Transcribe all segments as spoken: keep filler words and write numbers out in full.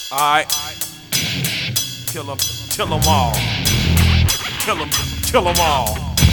Alright. Kill them, kill them all. Kill them, kill them all.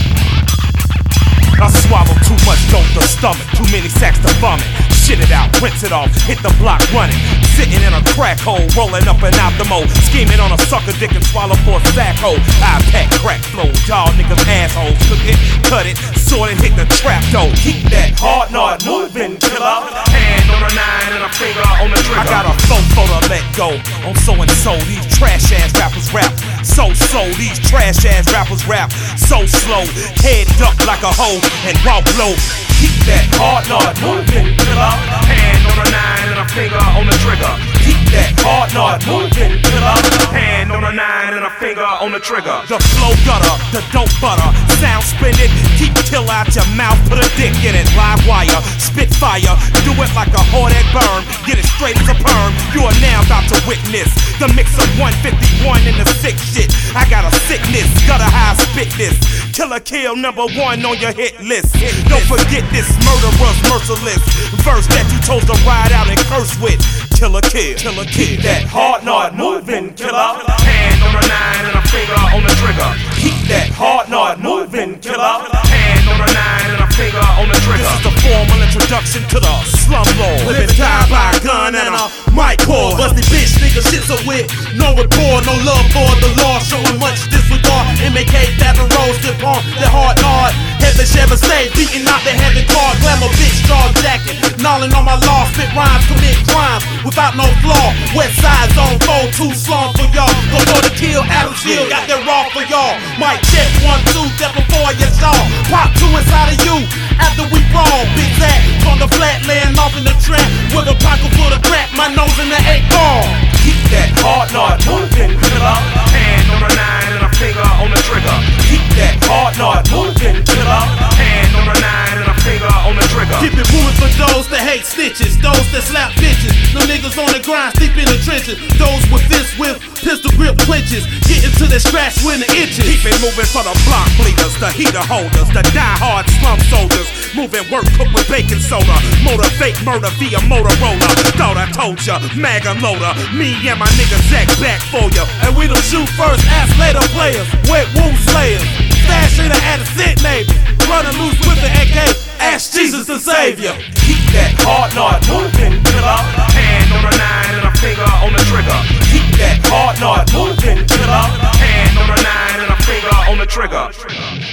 I swallow too much dope to stomach, too many sacks to vomit. Shit it out, rinse it off, hit the block running. Sitting in a crack hole, rolling up and out the mo. Scheming on a sucker dick and swallow for a sack hole. I pack crack flow, y'all niggas assholes. Cook it, cut it, sort it, hit the trap though. Keep that hard knot moving, killer. Hand on a nine and a finger on the trigger. I got a flow for to let go on so and so. These trash ass rappers rap so so. These trash ass rappers rap so slow. Head duck like a hoe and walk low. Keep that hard knot moving, killer. Hand on a nine and a finger on the trigger. Keep that hard knot moving, killer. Hand on a nine and a finger on the trigger. The flow gutter, the dope butter, sound spin it. Keep till out your mouth, put a dick in it. Live wire, spit fire, do it like a hard egg burn. Get it straight as a perm. You are now about to witness the mix of one fifty-one and the sick shit. I got a sickness, gutter high spit this. Killer kill number one on your hit list. Don't forget this murderer's merciless verse that you chose to ride out and curse with. Killer kill, killer kill. That hard knot moving, killer. Hand on a nine and a finger on the trigger. Keep that hard knot moving, killer. Hand on a nine and a finger on the trigger. This is the formal introduction to the slum lord. Living tied by a gun and a mic cord. Busty bitch nigga shit's a wit. No rapport, no love for the law. Showing much disregard. M A K tapping rolls, dip on the hard nod. Heaven Chevy stay beating out the heavy card. Glamour bitch, jaw jacket. Gnawing on my law, spit rhymes, commit crimes without no flaw. West side zone, four too slum for y'all. Go for the kill, Adams Hill, got that raw for y'all. Mic check, one, two, step before you saw. Pop two inside of you, after we brawl. Big Zach, from the flat, laying off in the trap. With a pocket full of crap, my nose in the eight ball. Keep that hard knot moving, killer. Hand on a nine and a finger on the trigger. Keep that hard knot moving, killer. Hand on a nine and a finger on the trigger. Keep it moving for those that hate stitches, those that slap bitches. The niggas on the grind, deep in the trenches. Those with fists with pistol grip clinches. Getting to the scratch when the itches. Keep it moving for the block bleeders, the heater holders, the die-hard slum soldiers. Moving work cooked with baking soda. Motivate murder via Motorola. Thought I told ya, mag and loader. Me and my nigga Zach back for ya. And we don't shoot first, ask later players. Wet wound slayers. Stash in the attic, sit neighbors. Running loose with the A K. Ask Jesus the Savior. Keep that hard knot moving, killer. Hand on a nine and a finger on the trigger. Keep that hard knot moving, killer. Hand on a nine and a finger on the trigger.